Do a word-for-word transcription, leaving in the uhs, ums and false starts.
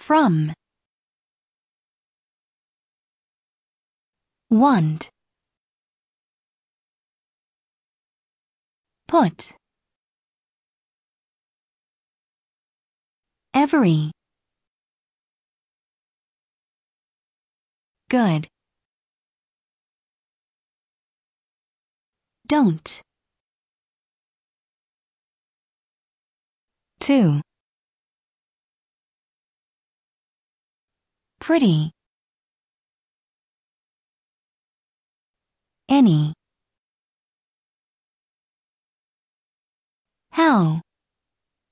from. Want. Put. Every. Good. Don't. To. Pretty. Any. How.